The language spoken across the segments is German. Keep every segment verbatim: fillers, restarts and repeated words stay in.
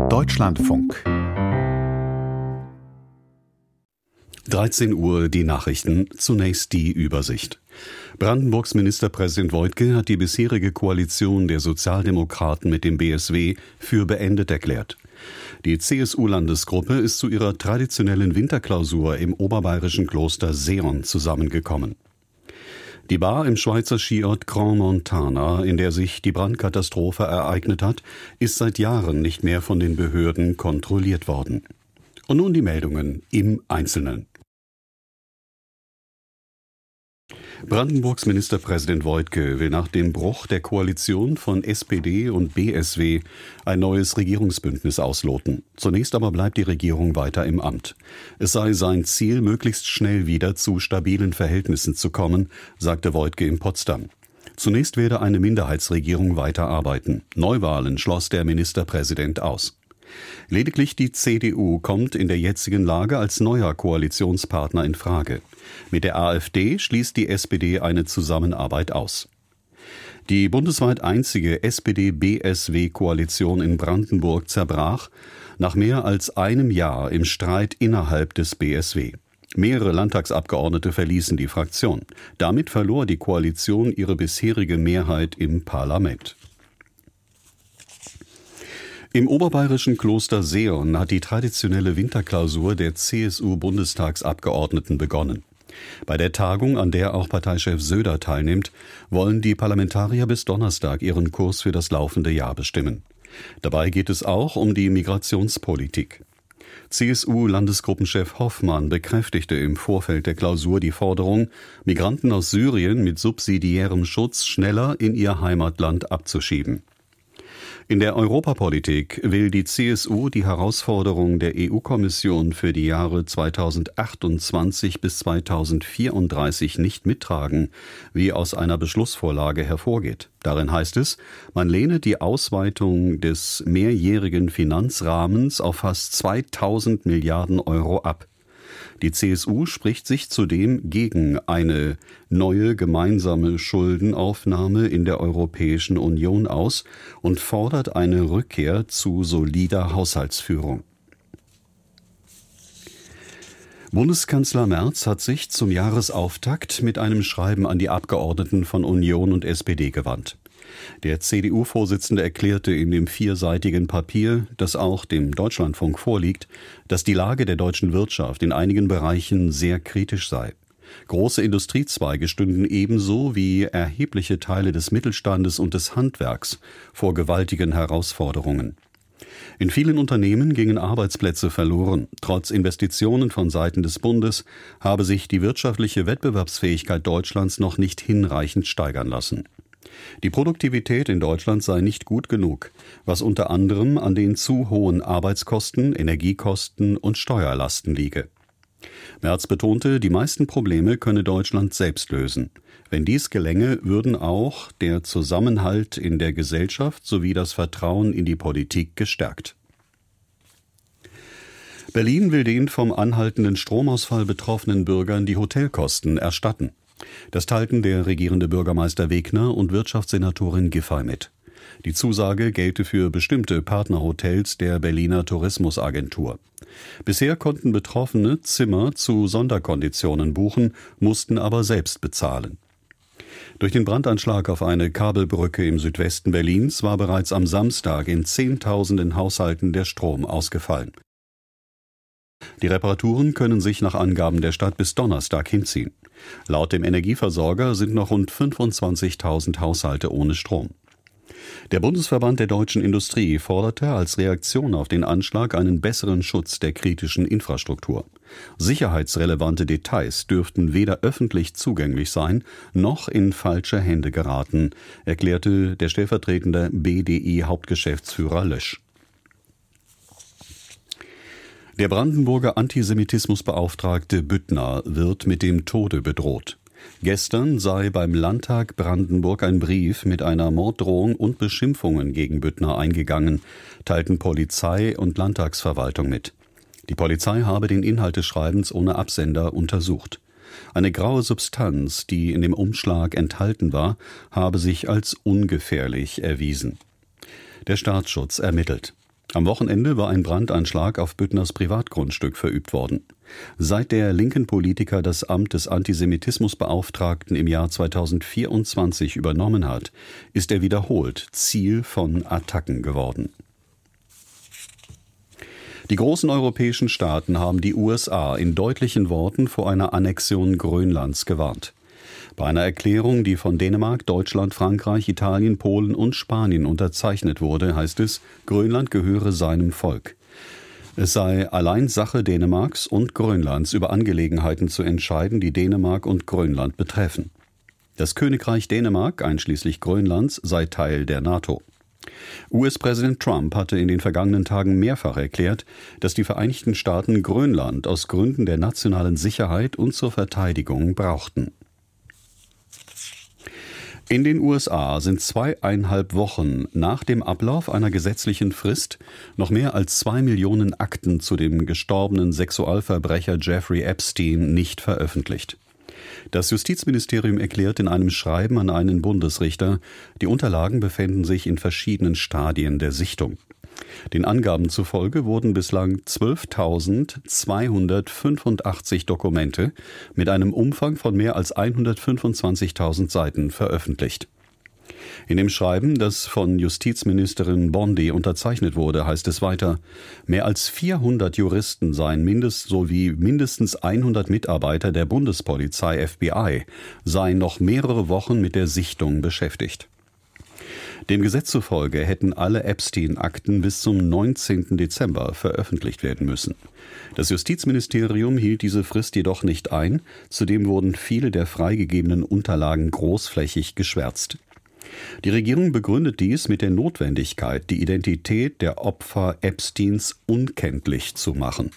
Deutschlandfunk. dreizehn Uhr die Nachrichten, zunächst die Übersicht. Brandenburgs Ministerpräsident Woidke hat die bisherige Koalition der Sozialdemokraten mit dem B S W für beendet erklärt. Die C S U-Landesgruppe ist zu ihrer traditionellen Winterklausur im oberbayerischen Kloster Seeon zusammengekommen. Die Bar im Schweizer Skiort Grand Montana, in der sich die Brandkatastrophe ereignet hat, ist seit Jahren nicht mehr von den Behörden kontrolliert worden. Und nun die Meldungen im Einzelnen. Brandenburgs Ministerpräsident Woidke will nach dem Bruch der Koalition von S P D und B S W ein neues Regierungsbündnis ausloten. Zunächst aber bleibt die Regierung weiter im Amt. Es sei sein Ziel, möglichst schnell wieder zu stabilen Verhältnissen zu kommen, sagte Woidke in Potsdam. Zunächst werde eine Minderheitsregierung weiterarbeiten. Neuwahlen schloss der Ministerpräsident aus. Lediglich die C D U kommt in der jetzigen Lage als neuer Koalitionspartner in Frage. Mit der AfD schließt die S P D eine Zusammenarbeit aus. Die bundesweit einzige S P D-B S W-Koalition in Brandenburg zerbrach nach mehr als einem Jahr im Streit innerhalb des B S W. Mehrere Landtagsabgeordnete verließen die Fraktion. Damit verlor die Koalition ihre bisherige Mehrheit im Parlament. Im oberbayerischen Kloster Seeon hat die traditionelle Winterklausur der C S U-Bundestagsabgeordneten begonnen. Bei der Tagung, an der auch Parteichef Söder teilnimmt, wollen die Parlamentarier bis Donnerstag ihren Kurs für das laufende Jahr bestimmen. Dabei geht es auch um die Migrationspolitik. C S U-Landesgruppenchef Hoffmann bekräftigte im Vorfeld der Klausur die Forderung, Migranten aus Syrien mit subsidiärem Schutz schneller in ihr Heimatland abzuschieben. In der Europapolitik will die C S U die Herausforderung der E U-Kommission für die Jahre zweitausendachtundzwanzig bis zweitausendvierunddreißig nicht mittragen, wie aus einer Beschlussvorlage hervorgeht. Darin heißt es, man lehne die Ausweitung des mehrjährigen Finanzrahmens auf fast zweitausend Milliarden Euro ab. Die C S U spricht sich zudem gegen eine neue gemeinsame Schuldenaufnahme in der Europäischen Union aus und fordert eine Rückkehr zu solider Haushaltsführung. Bundeskanzler Merz hat sich zum Jahresauftakt mit einem Schreiben an die Abgeordneten von Union und S P D gewandt. Der C D U-Vorsitzende erklärte in dem vierseitigen Papier, das auch dem Deutschlandfunk vorliegt, dass die Lage der deutschen Wirtschaft in einigen Bereichen sehr kritisch sei. Große Industriezweige stünden ebenso wie erhebliche Teile des Mittelstandes und des Handwerks vor gewaltigen Herausforderungen. In vielen Unternehmen gingen Arbeitsplätze verloren. Trotz Investitionen von Seiten des Bundes habe sich die wirtschaftliche Wettbewerbsfähigkeit Deutschlands noch nicht hinreichend steigern lassen. Die Produktivität in Deutschland sei nicht gut genug, was unter anderem an den zu hohen Arbeitskosten, Energiekosten und Steuerlasten liege. Merz betonte, die meisten Probleme könne Deutschland selbst lösen. Wenn dies gelänge, würden auch der Zusammenhalt in der Gesellschaft sowie das Vertrauen in die Politik gestärkt. Berlin will den vom anhaltenden Stromausfall betroffenen Bürgern die Hotelkosten erstatten. Das teilten der regierende Bürgermeister Wegner und Wirtschaftssenatorin Giffey mit. Die Zusage gelte für bestimmte Partnerhotels der Berliner Tourismusagentur. Bisher konnten Betroffene Zimmer zu Sonderkonditionen buchen, mussten aber selbst bezahlen. Durch den Brandanschlag auf eine Kabelbrücke im Südwesten Berlins war bereits am Samstag in Zehntausenden Haushalten der Strom ausgefallen. Die Reparaturen können sich nach Angaben der Stadt bis Donnerstag hinziehen. Laut dem Energieversorger sind noch rund fünfundzwanzigtausend Haushalte ohne Strom. Der Bundesverband der deutschen Industrie forderte als Reaktion auf den Anschlag einen besseren Schutz der kritischen Infrastruktur. Sicherheitsrelevante Details dürften weder öffentlich zugänglich sein, noch in falsche Hände geraten, erklärte der stellvertretende B D I-Hauptgeschäftsführer Lösch. Der Brandenburger Antisemitismusbeauftragte Büttner wird mit dem Tode bedroht. Gestern sei beim Landtag Brandenburg ein Brief mit einer Morddrohung und Beschimpfungen gegen Büttner eingegangen, teilten Polizei und Landtagsverwaltung mit. Die Polizei habe den Inhalt des Schreibens ohne Absender untersucht. Eine graue Substanz, die in dem Umschlag enthalten war, habe sich als ungefährlich erwiesen. Der Staatsschutz ermittelt. Am Wochenende war ein Brandanschlag auf Büttners Privatgrundstück verübt worden. Seit der linken Politiker das Amt des Antisemitismusbeauftragten im Jahr zweitausendvierundzwanzig übernommen hat, ist er wiederholt Ziel von Attacken geworden. Die großen europäischen Staaten haben die U S A in deutlichen Worten vor einer Annexion Grönlands gewarnt. Bei einer Erklärung, die von Dänemark, Deutschland, Frankreich, Italien, Polen und Spanien unterzeichnet wurde, heißt es, Grönland gehöre seinem Volk. Es sei allein Sache Dänemarks und Grönlands, über Angelegenheiten zu entscheiden, die Dänemark und Grönland betreffen. Das Königreich Dänemark, einschließlich Grönlands, sei Teil der NATO. U S-Präsident Trump hatte in den vergangenen Tagen mehrfach erklärt, dass die Vereinigten Staaten Grönland aus Gründen der nationalen Sicherheit und zur Verteidigung brauchten. In den U S A sind zweieinhalb Wochen nach dem Ablauf einer gesetzlichen Frist noch mehr als zwei Millionen Akten zu dem gestorbenen Sexualverbrecher Jeffrey Epstein nicht veröffentlicht. Das Justizministerium erklärt in einem Schreiben an einen Bundesrichter, die Unterlagen befänden sich in verschiedenen Stadien der Sichtung. Den Angaben zufolge wurden bislang zwölftausendzweihundertfünfundachtzig Dokumente mit einem Umfang von mehr als hundertfünfundzwanzigtausend Seiten veröffentlicht. In dem Schreiben, das von Justizministerin Bondi unterzeichnet wurde, heißt es weiter, mehr als vierhundert Juristen seien mindest sowie mindestens hundert Mitarbeiter der Bundespolizei F B I seien noch mehrere Wochen mit der Sichtung beschäftigt. Dem Gesetz zufolge hätten alle Epstein-Akten bis zum neunzehnten Dezember veröffentlicht werden müssen. Das Justizministerium hielt diese Frist jedoch nicht ein, zudem wurden viele der freigegebenen Unterlagen großflächig geschwärzt. Die Regierung begründet dies mit der Notwendigkeit, die Identität der Opfer Epsteins unkenntlich zu machen.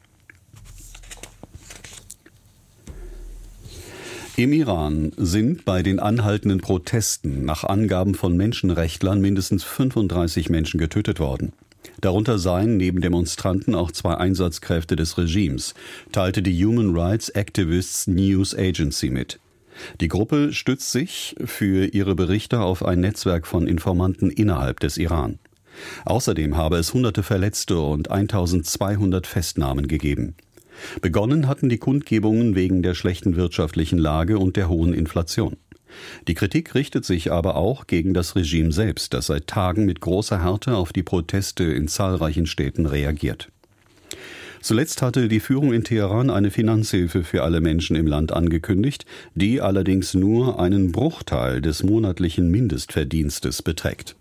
Im Iran sind bei den anhaltenden Protesten nach Angaben von Menschenrechtlern mindestens fünfunddreißig Menschen getötet worden. Darunter seien neben Demonstranten auch zwei Einsatzkräfte des Regimes, teilte die Human Rights Activists News Agency mit. Die Gruppe stützt sich für ihre Berichte auf ein Netzwerk von Informanten innerhalb des Iran. Außerdem habe es hunderte Verletzte und eintausendzweihundert Festnahmen gegeben. Begonnen hatten die Kundgebungen wegen der schlechten wirtschaftlichen Lage und der hohen Inflation. Die Kritik richtet sich aber auch gegen das Regime selbst, das seit Tagen mit großer Härte auf die Proteste in zahlreichen Städten reagiert. Zuletzt hatte die Führung in Teheran eine Finanzhilfe für alle Menschen im Land angekündigt, die allerdings nur einen Bruchteil des monatlichen Mindestverdienstes beträgt.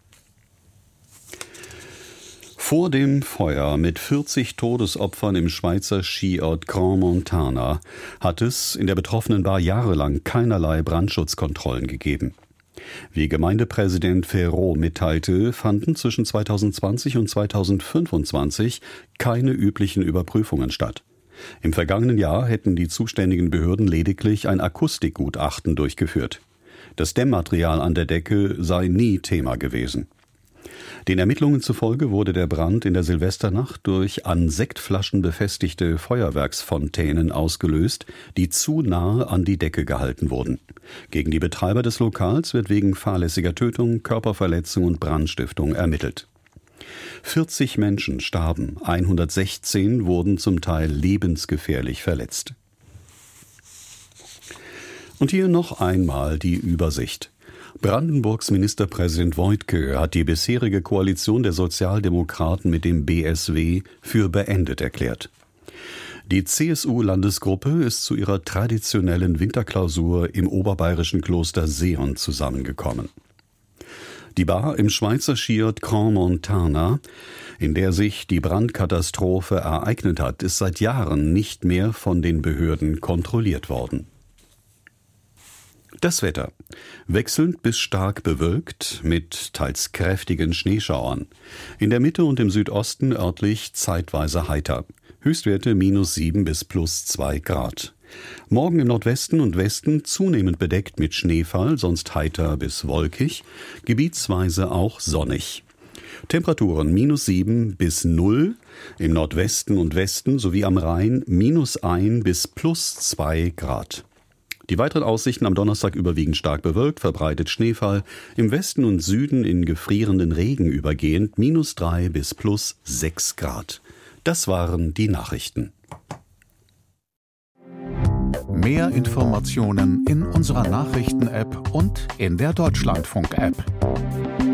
Vor dem Feuer mit vierzig Todesopfern im Schweizer Skiort Crans Montana hat es in der betroffenen Bar jahrelang keinerlei Brandschutzkontrollen gegeben. Wie Gemeindepräsident Ferraud mitteilte, fanden zwischen zweitausendzwanzig und zweitausendfünfundzwanzig keine üblichen Überprüfungen statt. Im vergangenen Jahr hätten die zuständigen Behörden lediglich ein Akustikgutachten durchgeführt. Das Dämmmaterial an der Decke sei nie Thema gewesen. Den Ermittlungen zufolge wurde der Brand in der Silvesternacht durch an Sektflaschen befestigte Feuerwerksfontänen ausgelöst, die zu nahe an die Decke gehalten wurden. Gegen die Betreiber des Lokals wird wegen fahrlässiger Tötung, Körperverletzung und Brandstiftung ermittelt. vierzig Menschen starben, hundertsechzehn wurden zum Teil lebensgefährlich verletzt. Und hier noch einmal die Übersicht. Brandenburgs Ministerpräsident Woidke hat die bisherige Koalition der Sozialdemokraten mit dem B S W für beendet erklärt. Die C S U-Landesgruppe ist zu ihrer traditionellen Winterklausur im oberbayerischen Kloster Seeon zusammengekommen. Die Bar im Schweizer Skiort Crans Montana, in der sich die Brandkatastrophe ereignet hat, ist seit Jahren nicht mehr von den Behörden kontrolliert worden. Das Wetter. Wechselnd bis stark bewölkt mit teils kräftigen Schneeschauern. In der Mitte und im Südosten örtlich zeitweise heiter. Höchstwerte minus sieben bis plus zwei Grad. Morgen im Nordwesten und Westen zunehmend bedeckt mit Schneefall, sonst heiter bis wolkig, gebietsweise auch sonnig. Temperaturen minus sieben bis null, im Nordwesten und Westen sowie am Rhein minus ein bis plus zwei Grad. Die weiteren Aussichten am Donnerstag überwiegend stark bewölkt, verbreitet Schneefall, im Westen und Süden in gefrierenden Regen übergehend, minus drei bis plus sechs Grad. Das waren die Nachrichten. Mehr Informationen in unserer Nachrichten-App und in der Deutschlandfunk-App.